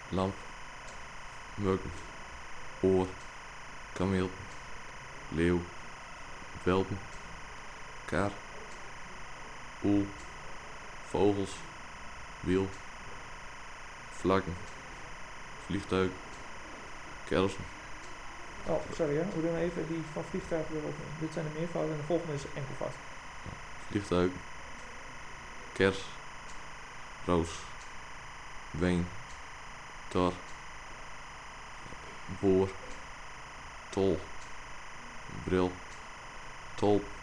lamp, muggen, oor, kameel, leeuw, welpen, kar, oel, vogels, wiel, vlaggen, vliegtuig, kersen, Oh, sorry hè. We doen even die van vliegtuigen weer opnieuw. Dit zijn de meervoud en de volgende is enkelvoud. vliegtuig, kers, roos, ween, tar, boor, tol, bril, tolp,